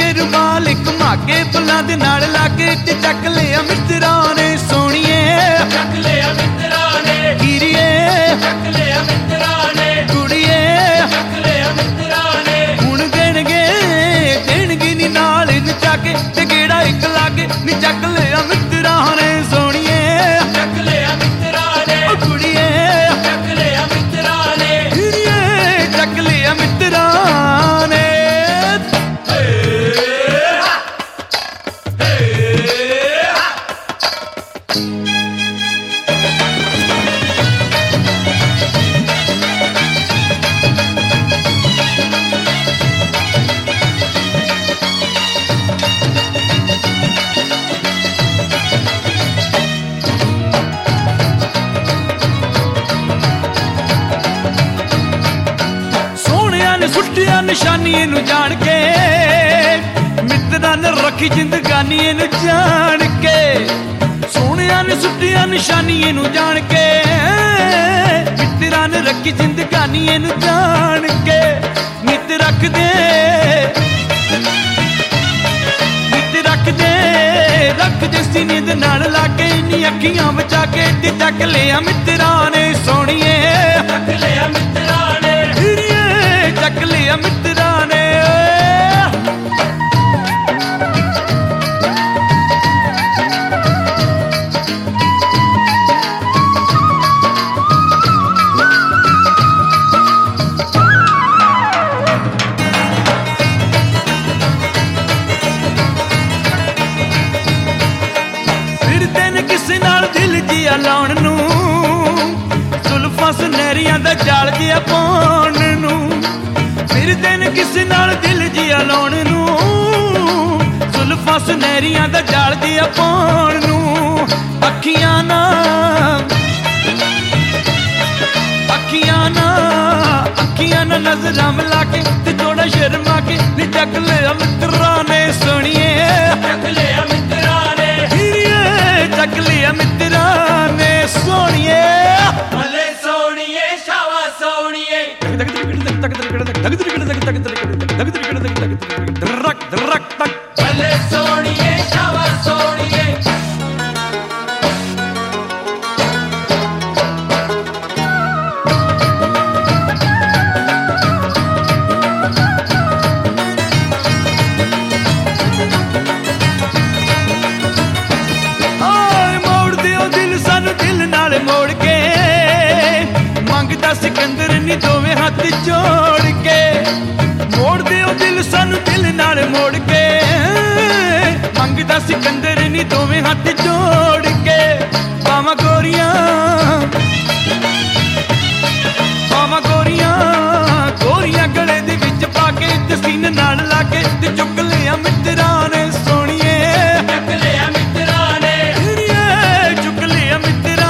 के रुमाल घुमा के फुल्लां दे नाल लाके ते चक लिया मित्तरां ने सोहणीए चक लिया मित्तरां ने हीरीए चक लिया मित्तरां ने कुड़ीए चक लिया मित्तरां ने हुण देणगे नी नाल नचा के ते गेड़ा इक लागे नी चक लिया मित्तरां ने सोहणीए चक लिया मित्तरां ने कुड़ीए चक लिया मित्तरां ने हीरीए चक लिया मित्तरां ने सुटिया निशानी इनू जान के मित्तरां ने रखी जिंदगानी इनू जान के सोहणिया ने सुटिया निशानी इनू जान के मित्तरां ने रखी जिंदगानी इनू जान के नित रख दे सीने दे नाल लाके इन्नी अखियां बचा के ते चक लिया मित्तरां ने सोहणीए चक लिया मित्तरां ने चक लिया मित्तरां ने फिरदे ने किसे नाल दिल जिया लाउण नूं जुल्फां सुनहरियां दा जाल जिया पाउण नूं फिरदे ने किसे नाल दिल जिया लाउण नूं जुल्फां सुनहरियां दा जाल जिया पाउण नूं अखियां ना नजरां मिला के ते थोड़ा शर्मा के नी चक लिया मित्तरां ने सोहणीए चक लिया मित्तरां ने हीरीए चक लिया मित्तरां ने सोहणीए भले सोहणीए शावा सोहणीए भले सोहणीए शावा सोहणीए मोड़ के मंगदा सिकंदर नी दोवें हाथ जोड़ के मोड़ दिओ दिल सानू दिल नाल मोड़ के मंगदा सिकंदर नी दोवें हाथ जोड़ के बावा गोरियां गले दे विच पाके ते सीने नाल लाके ते चुक लिया मित्तरां ने सोहणीए चक लिया मित्तरां ने चुक लिया मित्तरां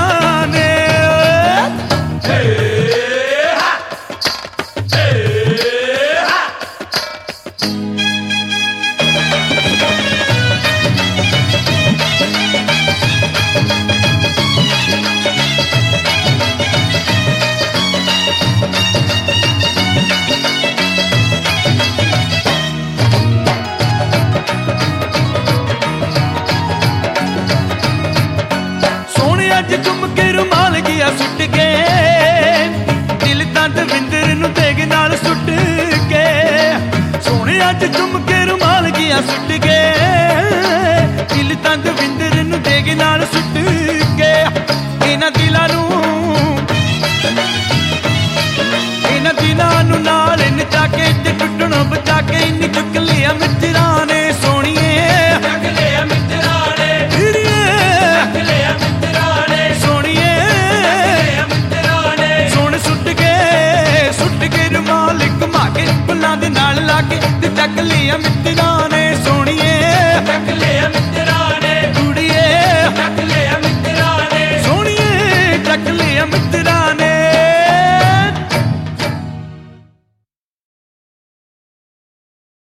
अज घूम के रुमाल गया सुट के दिल तां दविंदर नूं तेग नाल सुट के सोहणे अज घूम के रुमाल गया सुट के दिल तां दविंदर नूं तेग नाल सुट के इन्हां दिलां नूं नाल नचा के ते टुटणों बचा के इन्नी चुक लिया मित्तरां